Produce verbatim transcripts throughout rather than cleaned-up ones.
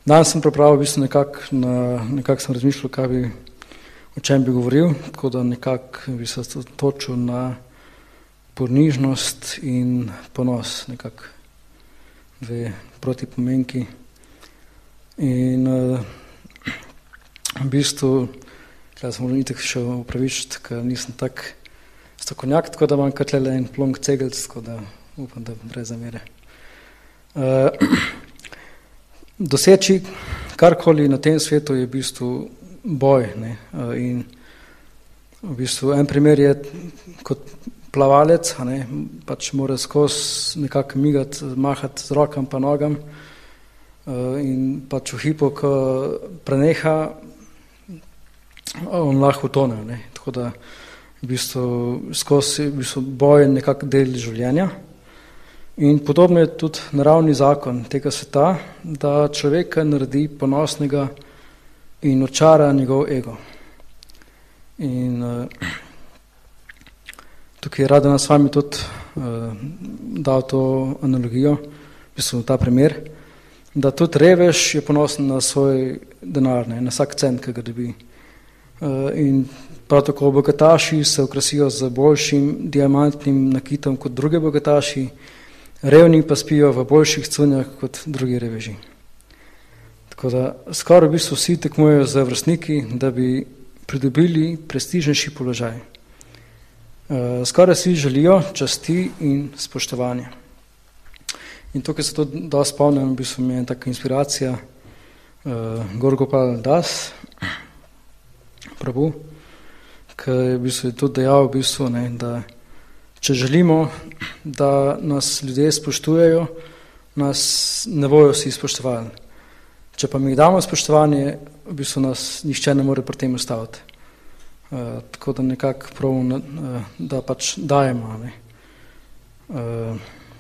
Danes sem pripravil v bistvu nekako, nekako sem razmišljal, kaj bi, o čem bi govoril, tako da nekako bi se točil na ponižnost in ponos, nekako dve protipomenki. In uh, v bistvu, kaj sem moral itak še upravičiti, ker nisem tak strokovnjak, tako da imam kar tlele en plonk cegelc, tako da upam, da brez zamere. Uh, doseči karkoli na tem svetu je v bistvu boj, ne? Uh, in v bistvu en primer je kot plavalec, a ne? Pač mora skozi nekako migati, mahati z rokam pa nogam uh, in pač v hipu, ko preneha, on lahko utone, ne? Tako da v bistvu skozi v bistvu boj je nekako del življenja. In podobno je tudi naravni zakon tega sveta, da človeka naredi ponosnega in očara njegov ego. In uh, tukaj rada nas s vami tudi uh, dal to analogijo, v bistvu ta primer, da tudi revež je ponosen na svoj denar, ne, na vsak cent, ki ga dobi. Uh, in prav tako bogataši se okrasijo z boljšim diamantnim nakitom kot druge bogataši, revni pa spijo v boljših cunjah kot drugi reveži. Tako da skoraj v bistvu vsi tekmujejo za vrstniki, da bi pridobili prestižnejši položaj. Uh, skoraj vsi želijo časti in spoštovanje. In tukaj se to dosti spomnim, v bistvu mi je taka inspiracija uh, Gorgopal Das, Prabhu, ki je v bistvu tudi dejal, v bistvu, ne, da če želimo, da nas ljudje spoštujejo, nas ne bojo vsi spoštovali. Če pa mi damo spoštovanje, v bistvu nas nihče ne more pri tem ustaviti. Uh, tako da nekako pravim, uh, da pač dajemo. Ne. Uh,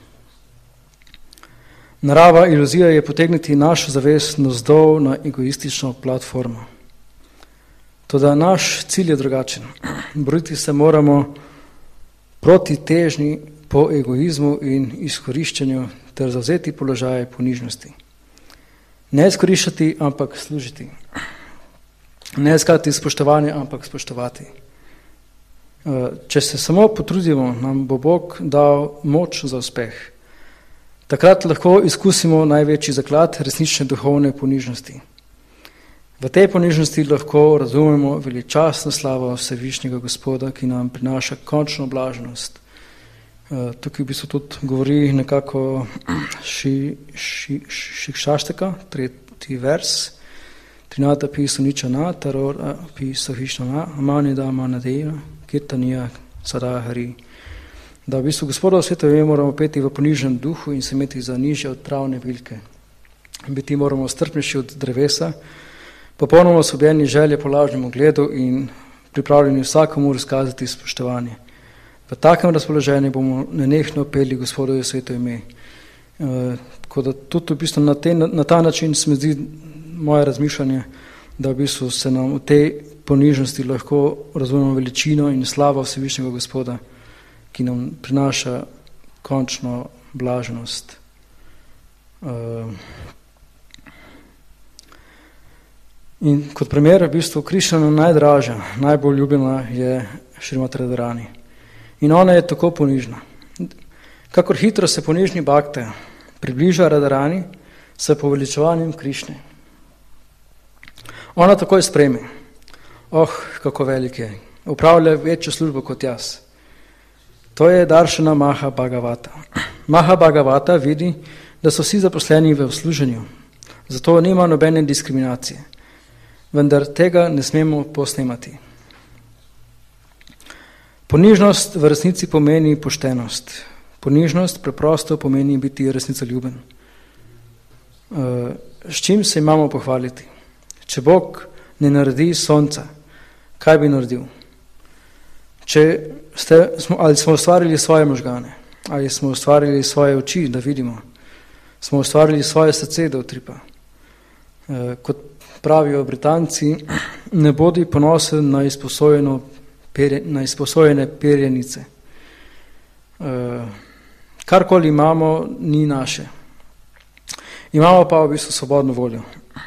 narava iluzija je potegniti našo zavest navzdol na egoistično platformo. Toda naš cilj je drugačen. Boriti se moramo proti težnji po egoizmu in izkoriščanju ter zavzeti položaje ponižnosti. Ne izkoriščati, ampak služiti. Ne iskati spoštovanje, ampak spoštovati. Če se samo potrudimo, nam bo Bog dal moč za uspeh. Takrat lahko izkusimo največji zaklad resnične duhovne ponižnosti. V tej ponižnosti lahko razumemo veličastno slavo Vsevišnjega Gospoda, ki nam prinaša končno blaženost. Tukaj v bistvu tudi govori nekako ši, ši, Šikšašteka, tretji vers, trinata pisu ničana, taror pisu hišnana, amani da manadejna, kirtanija sadahari. Da v bistvu Gospoda svetove moramo peti v poniženem duhu in se imeti za nižje od travne bilke. Biti moramo strpnejši od drevesa, popolnoma osvobojeni želje po lažnem ugledu in pripravljeni vsakomur izkazati spoštovanje. V takem razpoloženju bomo nenehno peli Gospodovo sveto ime. E, tako da tudi v bistvu na, te, na ta način se mi zdi moje razmišljanje, da v bistvu se nam v tej ponižnosti lahko razumemo veličino in slavo Vsevišnjega Gospoda, ki nam prinaša končno blaženost. E, In kot primer, v bistvu, Krišnjana najdražja, najbolj ljubljena je Šrimati Radharani. In ona je tako ponižna. Kakor hitro se ponižni bhakta približa Radharani s poveličevanjem Krišnje. Ona takoj sprejme. Oh, kako velik je. Upravlja večjo službo kot jaz. To je Daršana Maha Bhagavata. Maha Bhagavata vidi, da so vsi zaposleni v služenju. Zato nima nobene diskriminacije. Vendar tega ne smemo posnemati. Ponižnost v resnici pomeni poštenost. Ponižnost preprosto pomeni biti resnicoljuben. S čim se imamo pohvaliti? Če Bog ne naredi sonca, kaj bi naredil? Če ste, smo, ali smo ustvarili svoje možgane, ali smo ustvarili svoje oči, da vidimo, smo ustvarili svoje srce, da utripa. Kot pravijo Britanci, ne bodi ponosen na, perje, na izposojene perjenice. E, karkoli imamo, ni naše. Imamo pa v bistvu svobodno voljo.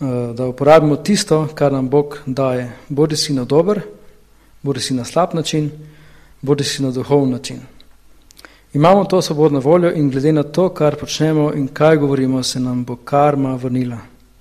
da uporabimo tisto, kar nam Bog daje, bodi si na dober, bodi si na slab način, bodi si na duhovni način. Imamo to svobodno voljo in glede na to, kar počnemo in kaj govorimo, se nam bo karma vrnila.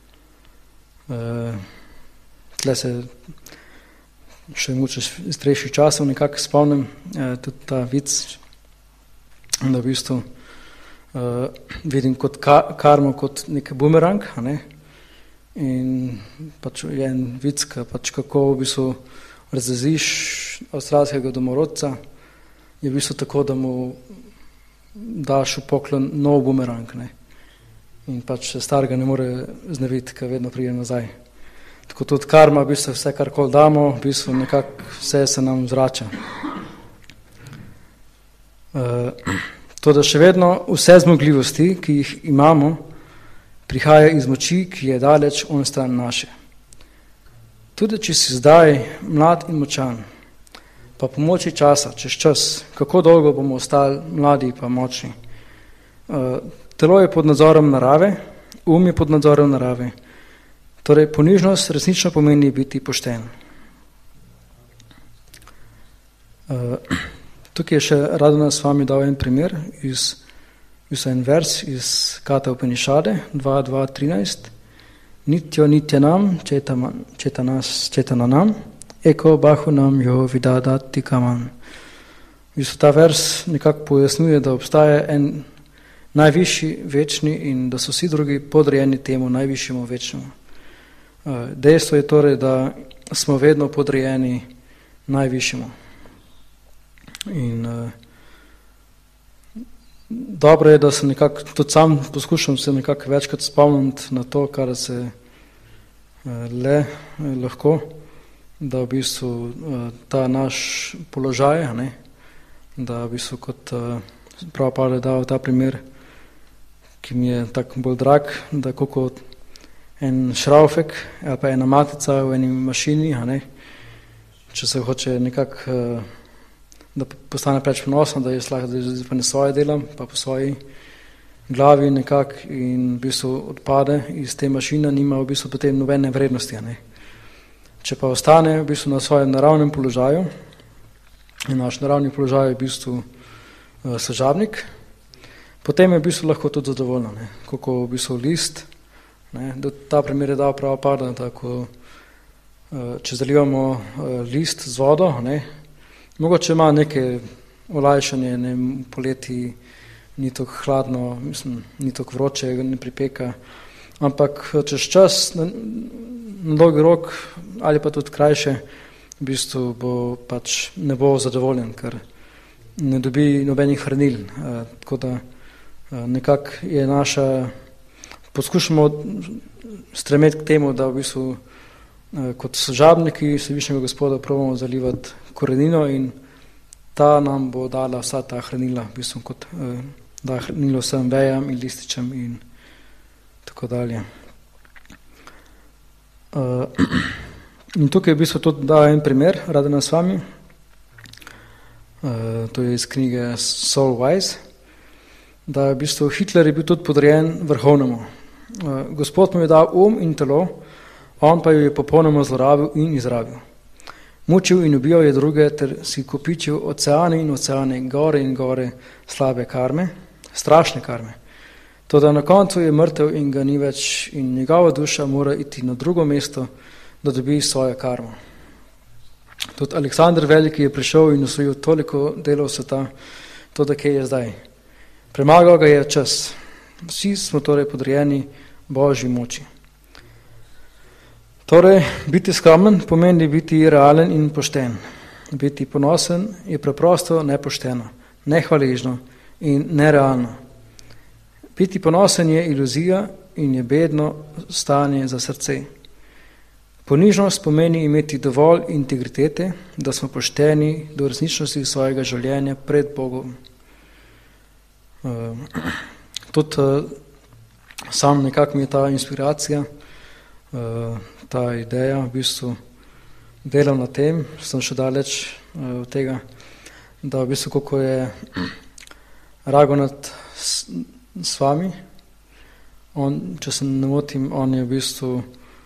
Tle se še moče iz starejših časov nekako spomnim, tudi ta vic, da v bistvu vidim kot karmo kot nek bumerang, a ne? In pač je en vic, pač kako v bistvu razreziš avstralskega domorodca, je v bistvu tako, da mu daš v poklon nov bumerang, ne? In pač starega ne more znebiti, ker vedno pride nazaj. Tako tudi karma, v bistvu vse, kar kol damo, v bistvu nekako vse se nam zvrača. To, da še vedno vse zmogljivosti, ki jih imamo, prihaja iz moči, ki je daleč onstran naše. Tudi, če si zdaj mlad in močan, pa pomoči časa, čez čas, kako dolgo bomo ostali mladi pa močni. Telo je pod nadzorom narave, um je pod nadzorom narave. Torej, ponižnost resnično pomeni biti pošten. Tukaj je še Radona s vami dal en primer, iz, iz en vers iz Kata Upanišade dva dva trinajst. Nitjo nitja nam, četa, četa nas, četa na nam, eko bahu nam jo vidadati kaman. Visto ta vers nekako pojasnjuje, da obstaja en najvišji večni in da so vsi drugi podrejeni temu najvišjemu večnemu. Dejstvo je torej, da smo vedno podrejeni najvišjemu. In uh, dobro je, da se nekako, tudi sam poskušam se nekako večkrat spomniti na to, kar se uh, le uh, lahko, da v bistvu uh, ta naš položaj, ne, da v bistvu kot uh, prav Pavel je dal ta primer, ki mi je tako bolj drag, da koliko en šraufek ali pa ena matica v eni mašini, a ne, če se hoče nekako uh, da postane preč ponosno, da jaz lahko da pa ne svoje delam, pa po svoji glavi nekako in v bistvu odpade iz te mašine, nima v bistvu potem nobene vrednosti. Ne? Če pa ostane v bistvu na svojem naravnem položaju, in naš naravni položaj je v bistvu uh, sežabnik, potem je v bistvu lahko tudi zadovoljno, ne? Koliko v bistvu list, ne? Ta primer je dal prav pada, da ko, uh, če zalivamo uh, list z vodo, ne? Mogoče ima neke olajšanje, ne, poleti ni tako hladno, mislim, ni tako vroče, ne pripeka, ampak čez čas, na, na dolgi rok ali pa tudi krajše, v bistvu bo pač ne bo zadovoljen, ker ne dobi nobenih hranil. E, tako da e, nekako je naša, poskušamo stremeti k temu, da v bistvu e, kot sožabniki Svevišnjega Gospoda probamo zalivati korenino in ta nam bo dala vsa ta hranila, v bistvu kot eh, da hranilo vsem vejam in lističem in tako dalje. Uh, in tukaj v bistvu tudi da en primer, Radena s vami, uh, to je iz knjige Soul Wise, da v bistvu Hitler je bil tudi podrejen vrhovnemu. Uh, Gospod mu je dal um in telo, on pa jo je popolnoma zlorabil in izrabil. Mučil in ubijal je druge ter si kopičil oceane in oceane, gore in gore slabe karme, strašne karme. Toda na koncu je mrtev in ga ni več in njegova duša mora iti na drugo mesto, da dobi svojo karmo. Tudi Aleksander Veliki je prišel in osvojil toliko delov sveta, to da kje je zdaj. Premagal ga je čas. Vsi smo torej podrejeni Božji moči. Torej, biti skromen pomeni biti realen in pošten. Biti ponosen je preprosto nepošteno, nehvaležno in nerealno. Biti ponosen je iluzija in je bedno stanje za srce. Ponižnost pomeni imeti dovolj integritete, da smo pošteni do resničnosti svojega življenja pred Bogom. Uh, tudi uh, sam nekako mi je ta inspiracija, uh, ta ideja, v bistvu delam na tem, sem še daleč uh, od tega, da v bistvu, koliko je Ragonat s, s vami, on, če se ne motim, on je v bistvu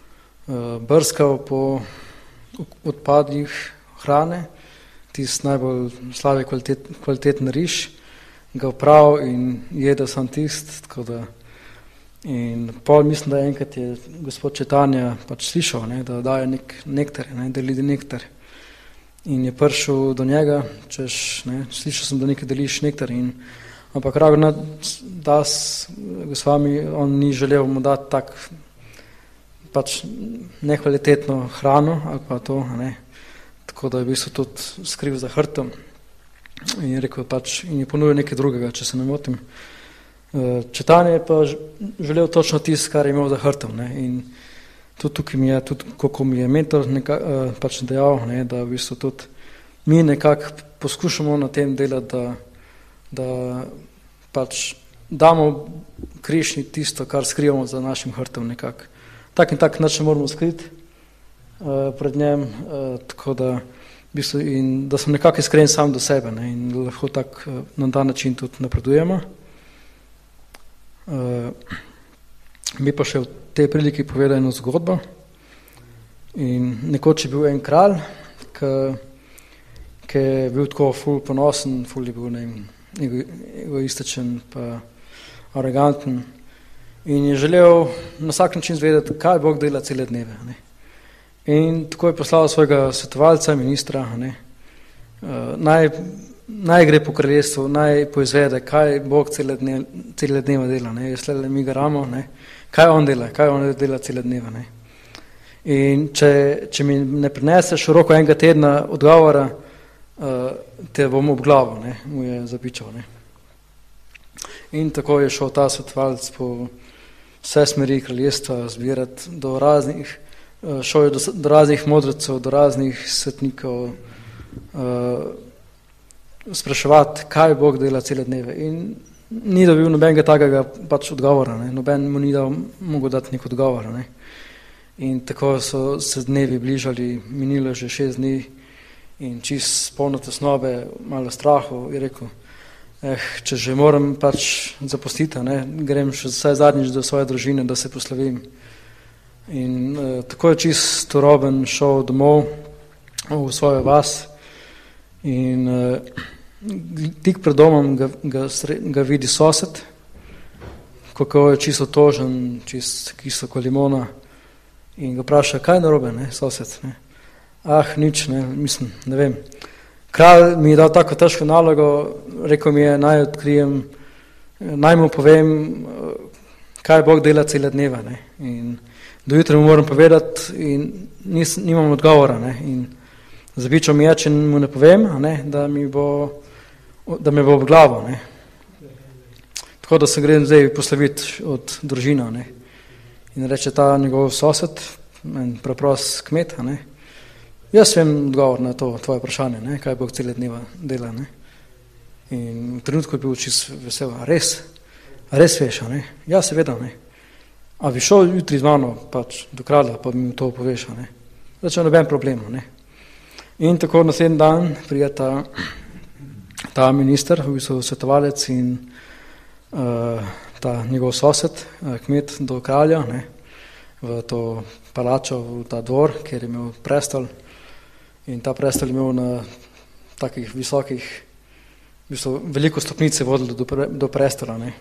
brskal po odpadnih hrane, tisti najbolj slabi kvalitet, kvaliteten riž, ga opravil in jedel sam tist, tako da in pol mislim, da enkrat je gospod Četanja pač slišal, ne, da daje nek nektar, ne, da lidi nektar in je prišel do njega, češ, ne, slišal sem, da nekaj deliš nektar in ampak ravno da s gospami on ni želel mu dati tak pač nekvalitetno hrano ali pa to, ne, tako da je v bistvu tudi skril za hrbtom in je rekel pač in je ponudil nekaj drugega, če se ne motim. Četanje je pa želel točno tisto, kar je imel za hrbtom, ne, in tudi tukaj mi je, tudi kako mi je mentor neka, pač dejal, ne, da v bistvu tudi mi nekako poskušamo na tem delati, da, da pač damo križni tisto, kar skrivamo za našim hrbtom nekako. Tak in tak nič ne moramo skriti uh, pred njem, uh, tako da v bistvu in da sem nekako iskren sam do sebe, ne, in lahko tak uh, na dan način tudi napredujemo. Uh, mi pa še v tej priliki povedal eno zgodbo in nekoč je bil en kralj, ki je bil tako ful ponosen, ful je bil ne, ego, egoističen pa aroganten in je želel na vsak način zvedeti, kaj Bog dela cele dneve. Ne. In tako je poslal svojega svetovalca, ministra, ne, uh, naj naj gre po kraljestvu, naj poizvede, kaj Bog cele, dne, cele dneva dela, ne, je slede mi garamo, ne, kaj on dela, kaj on dela cele dneva, ne. In če, če mi ne prineseš v roku enega tedna odgovora, uh, te bom obglavil, ne, mu je zapičal, ne. In tako je šel ta svetovalec po vse smeri kraljestva zbirati do raznih, uh, šel je do, do raznih modrecev, do raznih svetnikov, uh, spraševati, kaj Bog dela cele dneve in ni dobil nobenega takega pač odgovora, ne. Noben mu ni dal, mogel dati nek odgovor, ne. In tako so se dnevi bližali, minilo že šest dni in čist polno tesnobe, malo strahu je rekel, eh, če že moram pač zapustiti, ne, grem še vsaj zadnjič do svoje družine, da se poslovim. In eh, tako je čist toroben šel domov v svojo vas in eh, tik pred domom ga, ga, ga vidi sosed, kako je čisto tožen, čisto kislo ko limona in ga vpraša, kaj narobe, ne, sosed, ne. Ah, nič, ne, mislim, ne vem. Kralj mi je dal tako težko nalogo, rekel mi je, naj odkrijem, naj mu povem, kaj Bog dela cele dneva, ne. In do jutra mu moram povedati in nis, nimam odgovora, ne. In zabičal mi je, če mu ne povem, ne, da mi bo da me bo obglavil, ne. Tako da se grem zdaj posloviti od družina, ne. In reče ta njegov sosed, en preprost kmet, ne. Jaz vem odgovor na to tvoje vprašanje, ne, kaj Bog cele dneva dela, ne. In v trenutku je bil čist vesel, a res, a res veš, ne. Ja, seveda, ne. A bi šel jutri z mano pač do kralja, pa mi to poveš, ne. Reče, noben problem, ne. In tako naslednji dan pride ta ta minister, v bistvu svetovalec in uh, ta njegov sosed, uh, kmet do kralja, ne, v to palačo, v ta dvor, kjer je imel prestol in ta prestol je imel na takih visokih, v bistvu veliko stopnice vodilo do, pre, do prestola, ne.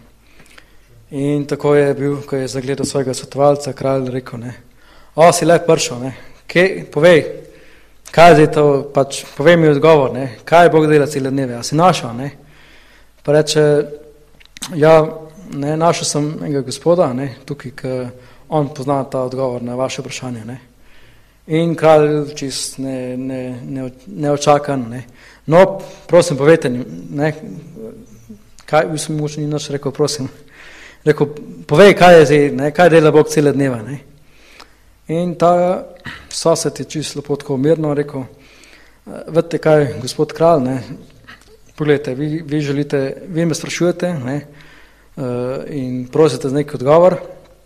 In tako je bil, ko je zagledal svojega svetovalca, kralj rekel, ne, o, si lep pršel, ne, Kej, povej, kaj je to, pač povej mi odgovor, ne, kaj Bog dela cele dneve, a si našel, ne. Pa reče, ja, ne, našel sem enega gospoda, ne, tukaj, ki on pozna ta odgovor na vaše vprašanje, ne. In kralj čist ne, ne, ne, neočakan, ne. No, prosim, povejte, ne, kaj, bi sem močno ni nič rekel, prosim, rekel, povej, kaj je zdaj, ne, kaj dela Bog cele dneva, ne. In ta sosed je čisto lepo tako mirno rekel, vedite kaj, gospod kralj, ne, pogledajte, vi, vi želite, vi me sprašujete, ne, in prosite za nek odgovor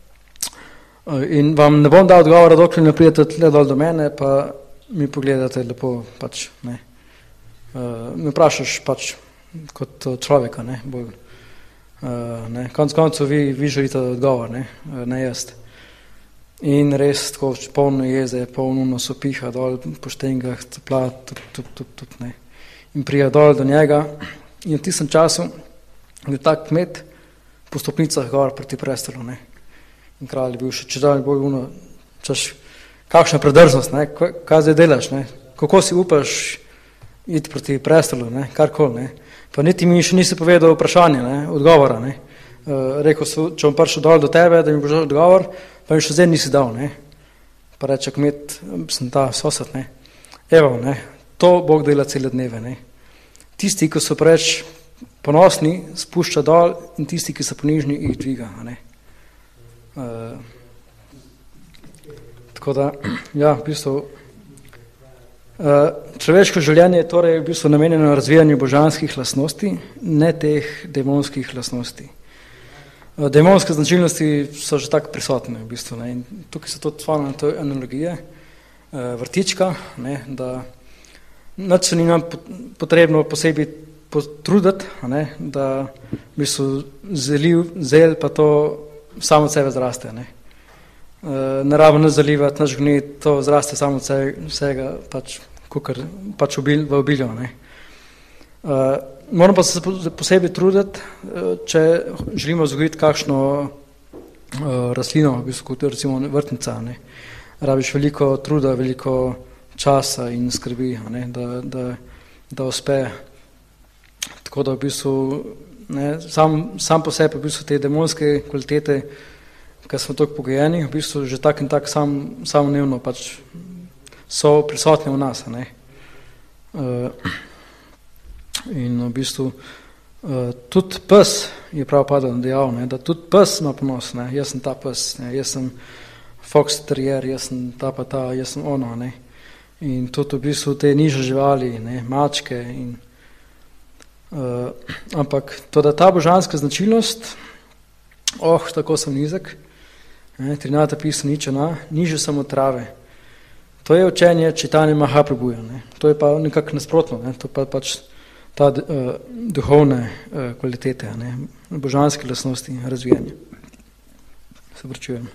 in vam ne bom dal odgovora, dokler ne pridete tle dol do mene, pa mi pogledate lepo, pač, ne, me vprašaš pač kot človeka, ne, bolj, ne, konc koncev vi, vi želite odgovor, ne, ne jaz. in res tako polno jeze, polno sopiha dol po štengah, cepla, tup, tup, tup, tup, ne. In prija dol do njega in v tistem času je tak kmet po stopnicah gor proti prestolu, ne. In kralj je bil še če dalj bolj uno, češ, kakšna predrznost, ne, kaj zdaj delaš, ne, kako si upaš iti proti prestolu, ne, karkoli, ne. Pa niti mi še nisi povedal vprašanje, ne, odgovora, ne. Uh, rekel so, če bom prišel dol do tebe, da mi boš odgovor, pa mi še zdaj nisi dal, ne. Pa reče kmet, sem ta sosed, ne. Evo, ne, to Bog dela cele dneve, ne. Tisti, ki so preveč ponosni, spušča dol in tisti, ki so ponižni, jih dviga, ne. Uh, tako da, ja, v bistvu, uh, človeško življenje je torej v bistvu namenjeno razvijanju božanskih lastnosti, ne teh demonskih lastnosti. Demonske značilnosti so že tako prisotne v bistvu, ne, in tukaj so to tvoje to analogije, vrtička, ne, da nič se ni nam potrebno posebej potruditi, ne, da v bistvu zeliv, zel pa to samo od sebe zraste, ne. Ne rabo ne zalivati, nič gneti, to zraste samo od sebe, vsega, pač, kukor, pač obil, v obilju, ne. Moram pa se posebej truditi, če želimo vzgojiti kakšno rastlino, v bistvu, kot recimo vrtnica, ne. Rabiš veliko truda, veliko časa in skrbi, ne, da, da, da uspe. Tako da v bistvu, ne, sam, sam po sebi v bistvu te demonske kvalitete, ki smo tako pogojeni, v bistvu že tak in tak sam, samoumevno pač so prisotne v nas, ne. Uh, In v bistvu uh, tudi pes je prav padal dejal, ne, da tudi pes ima ponos, ne, jaz sem ta pes, ne, jaz sem fox terrier, jaz sem ta pa ta, jaz sem ono, ne. In tudi v bistvu te nižje živali, ne, mačke in uh, ampak to, da ta božanska značilnost, oh, tako sem nizek, ne, trinata pisa ničena, niže sem od trave. To je učenje čitanje Mahaprabhuja, ne. To je pa nekako nasprotno, ne, to pa pač ta uh, duhovne uh, kvalitete, ne, božanske lastnosti razvijanja. Se pričujem.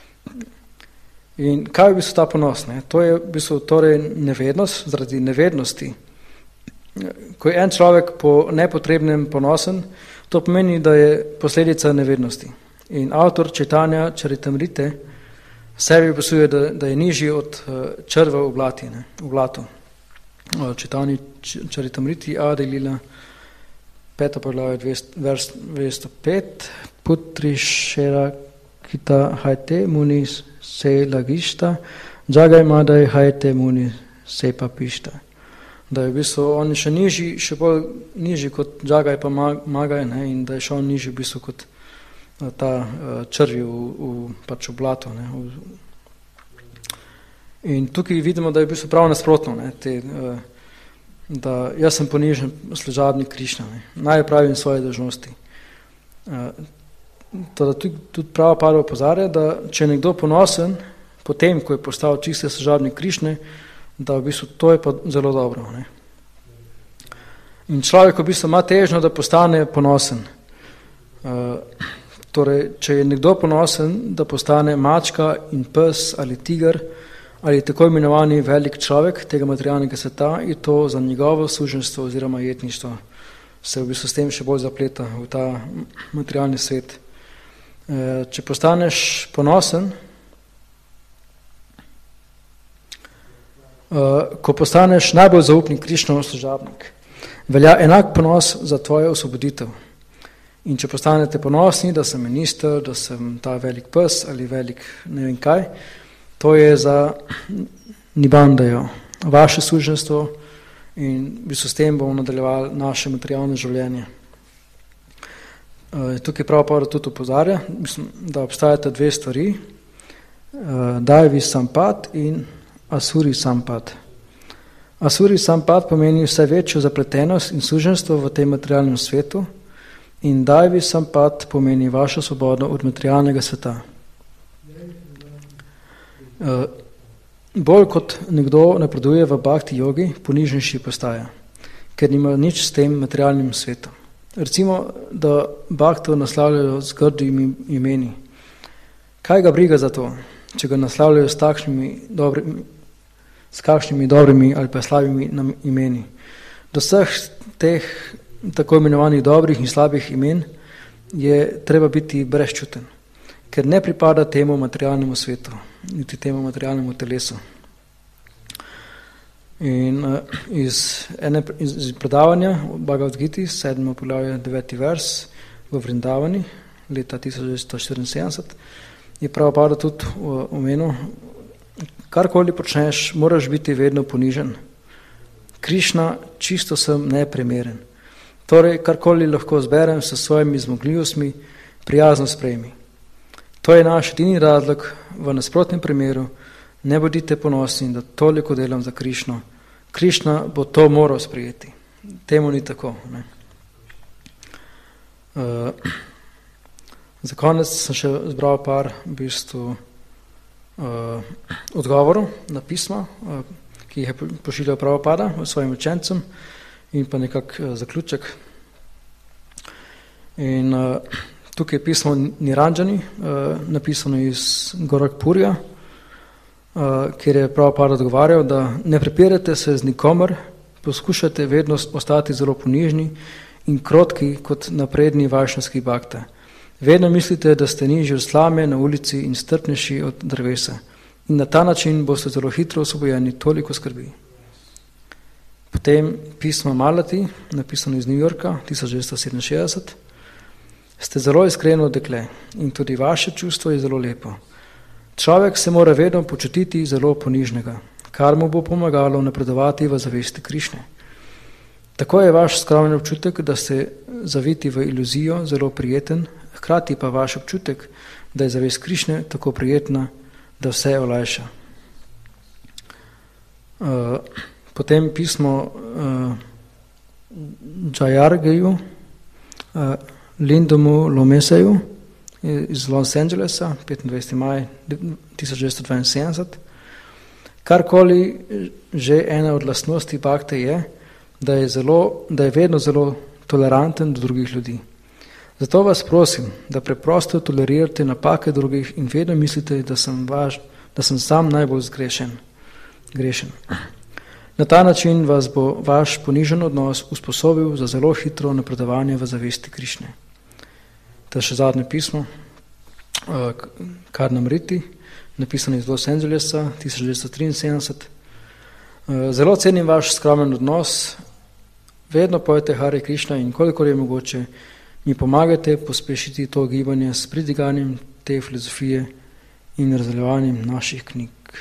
In kaj je v bistvu ta ponos? Ne? To je v bistvu torej nevednost, zaradi nevednosti. Ko je en človek po nepotrebnem ponosen, to pomeni, da je posledica nevednosti. In avtor čitanja Čaritamrite sebi opisuje, da, da je nižji od uh, črva v blati, ne, v blatu. Čitanje Čaritamriti Adi Lila, peto poglavje, vers dvesto pet, putri šera kita hajte muni se lagišta, džagaj madaj hajte muni se papišta. Da je v bistvu on še nižji, še bolj nižji kot džagaj pa magaj, ne, in da je še on nižji v bistvu kot ta črvi v, v, pač v blatu, ne, v, in tukaj vidimo, da je v bistvu prav nasprotno, ne, te, da jaz sem ponižen služabnik Krišna, ne, naj pravim svoje dolžnosti. Teda tudi, tudi prava Padva opozarja, da če je nekdo ponosen, potem, ko je postal čisti služabnik Krišne, da v bistvu to je pa zelo dobro, ne. In človek v bistvu ima težnjo, da postane ponosen. Torej, če je nekdo ponosen, da postane mačka in pes ali tiger, ali tako imenovani velik človek tega materialnega sveta, je to za njegovo suženstvo oziroma jetništvo se v bistvu s tem še bolj zapleta v ta materialni svet. Če postaneš ponosen, ko postaneš najbolj zaupnik Krišnov služabnik, velja enak ponos za tvojo osvoboditev. In če postanete ponosni, da sem minister, da sem ta velik pes ali velik ne vem kaj, to je za nibandajo, vaše suženstvo in v bistvu s tem bomo nadaljevali naše materialno življenje. Tukaj prav Padva tudi opozarja, da obstajata dve stvari, Daivi Sampat in Asuri Sampat. Asuri Sampat pomeni vse večjo zapletenost in suženstvo v tem materialnem svetu in Daivi Sampat pomeni vašo svobodo od materialnega sveta. Uh, bolj kot nekdo napreduje v bhakti jogi, ponižnejši postaja, ker nima nič s tem materialnim svetom. Recimo, da bhakto naslavljajo z grdimi imeni. Kaj ga briga za to? če ga naslavljajo s takšnimi dobrimi, s kakšnimi dobrimi ali pa slabimi imeni. Do vseh teh tako imenovanih dobrih in slabih imen je treba biti brezčuten, ker ne pripada temu materialnemu svetu, niti temu materialnemu telesu. In uh, iz, ene, iz, iz predavanja Bhagavad Gita, sedmo poglavje, deveti vers v Vrindavani, leta tisoč devetsto štiriinsedemdeset, je Prabhupada tudi omenil, karkoli počneš, moraš biti vedno ponižen. Krišna, čisto sem neprimeren. Torej, karkoli lahko zberem s svojimi zmogljivostmi, prijazno sprejmi. To je naš edini razlog, v nasprotnem primeru ne bodite ponosni, da toliko delam za Krišno. Krišna bo to moral sprejeti. Temu ni tako. Ne? Uh, za konec sem še zbral par v bistvu uh, odgovorov na pisma, uh, ki jih je pošiljal Prabhupada svojim učencem in pa nekak uh, zaključek. In uh, tukaj je pismo Niranjani, uh, napisano iz Gorakhpurja, Uh, kjer je Prabhupada odgovarjal, da ne prepirate se z nikomer, poskušate vedno ostati zelo ponižni in krotki kot napredni vajšnavski bhakta. Vedno mislite, da ste nižji od slame na ulici in strpnejši od drevesa. In na ta način boste zelo hitro osvobojeni toliko skrbi. Potem pismo Malati, napisano iz New Yorka, tisoč devetsto sedeminšestdeset. Ste zelo iskreno dekle in tudi vaše čustvo je zelo lepo. Človek se mora vedno počutiti zelo ponižnega, kar mu bo pomagalo napredovati v zavesti Krišne. Tako je vaš skromen občutek, da ste zaviti v iluzijo, zelo prijeten, hkrati pa vaš občutek, da je zavest Krišne tako prijetna, da vse olajša. Uh, potem pismo uh, Jayargeju, uh, Lindomu Lomeseju, iz Los Angelesa, petindvajseti maj tisoč devetsto dvainsedemdeset. Karkoli že ena od lastnosti bhakte je, da je, zelo, da je vedno zelo toleranten do drugih ljudi. Zato vas prosim, da preprosto tolerirate napake drugih in vedno mislite, da sem, vaš, da sem sam najbolj zgrešen. Grešen. Na ta način vas bo vaš ponižen odnos usposobil za zelo hitro napredovanje v zavesti Krišne. To je še zadnje pismo, Karnamriti, napisano iz Los Angelesa, tisoč devetsto triinsedemdeset. Zelo cenim vaš skromen odnos, vedno pojete Hare Krišna in kolikor je mogoče, mi pomagate pospešiti to gibanje s pridiganjem te filozofije in razdeljevanjem naših knjig.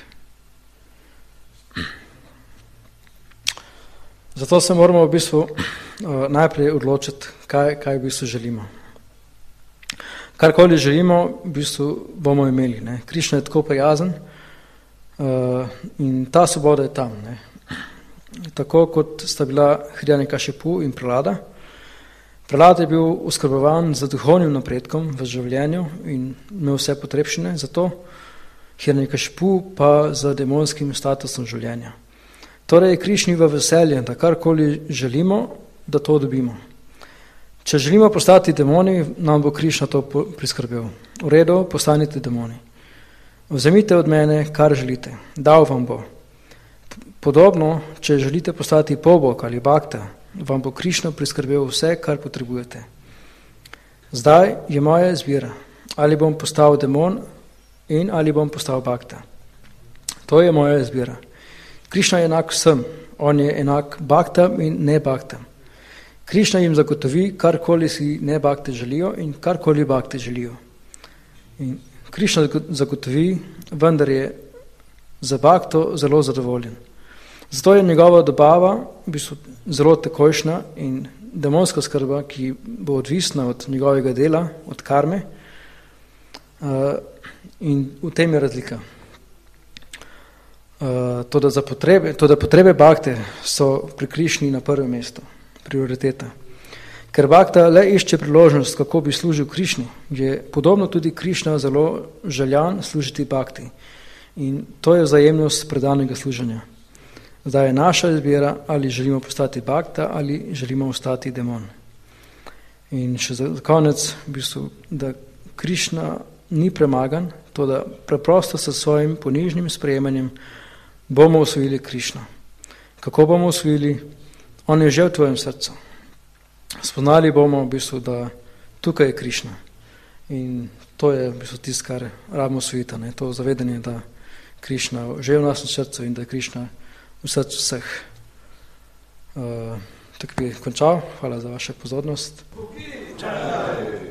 Zato se moramo v bistvu najprej odločiti, kaj, kaj v bistvu želimo. Karkoli želimo, v bistvu bomo imeli. Ne. Krišna je tako prijazen uh, in ta svoboda je tam. Ne. Tako kot sta bila Hiranyakashipu in Prahlada. Prahlada je bil oskrbovan z duhovnim napredkom v življenju in imel vse potrebšine za to, Hiranyakashipu pa z demonskim statusom življenja. Torej je Krišni v veselje, da karkoli želimo, da to dobimo. Če želimo postati demoni, nam bo Krišna to priskrbel. V redu, postanite demoni. Vzemite od mene, kar želite. Dal vam bo. Podobno, če želite postati pobog ali bhakta, vam bo Krišna priskrbel vse, kar potrebujete. Zdaj je moja izbira, ali bom postal demon in ali bom postal bhakta. To je moja izbira. Krišna je enak vsem. On je enak bhaktam in ne bhaktam. Krišna jim zagotovi, karkoli si ne bhakte želijo in karkoli bhakte želijo. In Krišna zagotovi, vendar je za bhakto zelo zadovoljen. Zato je njegova dobava v bistvu zelo takojšna in demonska skrba, ki bo odvisna od njegovega dela, od karme, uh, in v tem je razlika. Uh, to, da za potrebe, to, da potrebe bhakte so pri Krišni na prvem mestu. Prioriteta. Ker bhakta le išče priložnost, kako bi služil Krišni, je podobno tudi Krišna zelo željan služiti bhakti. In to je vzajemnost predanega služenja. Zdaj je naša izbira, ali želimo postati bhakta ali želimo ostati demon. In še za konec, v bistvu, da Krišna ni premagan, to da preprosto s svojim ponižnim sprejemanjem bomo osvojili Krišno. Kako bomo osvojili? On je že v tvojem srcu. Spoznali bomo v bistvu, da tukaj je Krišna. In to je v bistvu tisto, kar rabimo osvojiti, ne? To zavedanje, da Krišna že v našem srcu in da je Krišna v srcu vseh. Uh, tako bi končal. Hvala za vašo pozornost.